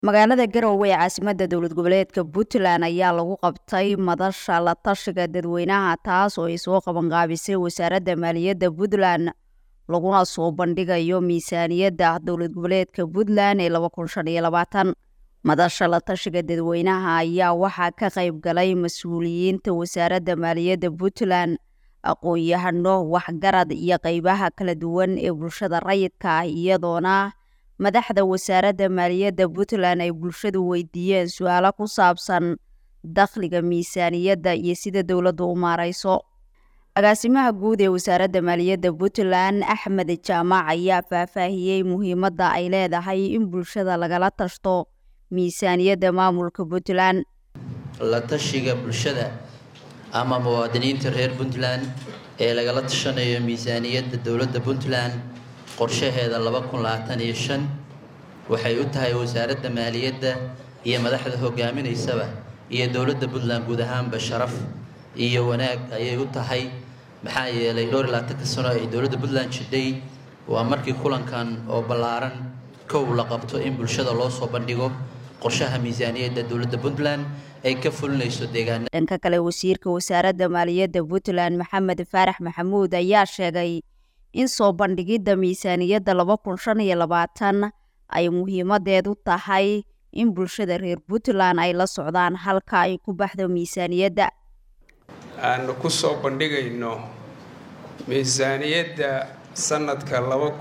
magaalada Garowe ee caasimadda dowlad goboleedka Puntland ayaa lagu qabtay madasha la tashiga dadweynaha taas oo ay soo qaban qaabisay wasaaradda maaliyadda Puntland laguna soo bandhigayo miisaaniyadda dowlad goboleedka Puntland ee 2025 madasha la tashiga dadweynaha ayaa waxaa ka qayb galay mas'uuliyiinta wasaaradda maaliyadda Puntland aqoon-yahano waxgarad iyo qaybaha kala duwan ee bulshada rayidka ah iyadoona madaxda wasaaradda maaliyadda Puntland ay bulshadu weydiiyeen su'aalo ku saabsan dakhliga miisaaniyadda iyo sida dawladdu u maareyso. agaasimaha guud ee wasaaradda maaliyadda Puntland Axmed Jaamac ayaa faahfaahiyay muhiimadda ay leedahay in bulshada lagala tashto miisaaniyadda maamulka Puntland. la tashiga bulshada ama muwaadiniinta reer Puntland ee lagala tashanayo miisaaniyadda dawladda Puntland qorshaheeda 2025 waxay u tahay wasaaradda maaliyadda iyo madaxda hogaaminaysaba iyo dawladda Puntland guud ahaanba sharaf iyo wanaag ayay u tahay maxaa yeelay 20 sano ay dawladda Puntland jidhay waa markii kulankan oo ballaaran kow la qabto in bulshada loo soo bandhigo qorshaha miisaaniyadda dawladda Puntland ay ka fulinayso deegaanada. dhanka kale wasiirka wasaaradda maaliyadda Puntland Maxamed Faarax Maxamuud ayaa sheegay in soo bandhigidda miisaaniyadda 2025 ay muhiimadeedu tahay in bulshada reer Puntland ay la socdaan halka ay ku baxdo miisaaniyadda. aan ku soo bandhigayno miisaaniyadda sanadka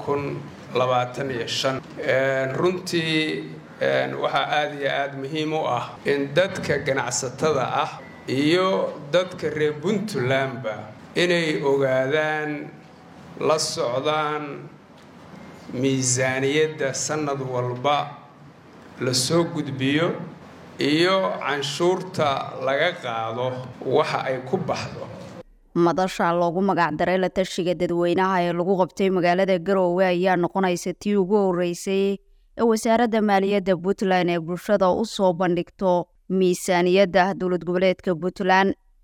2025 runtii waxa aad iyo aad muhiim u ah in dadka ganacsatada ah iyo dadka reer Puntlandba inay ogaadaan la socdaan miisaaniyadda sanad walba la soo gudbiyo iyo canshuurta laga qaado waxa ay ku baxdo. madasha loogu magac daray la tashiga dadweynaha ee lagu qabtay magaalada Garowe ayaa noqonaysa tii ugu horeysay ee wasaaradda maaliyadda Puntland ee bulshada u soo bandhigto miisaaniyadda dowlad goboleedka Puntland.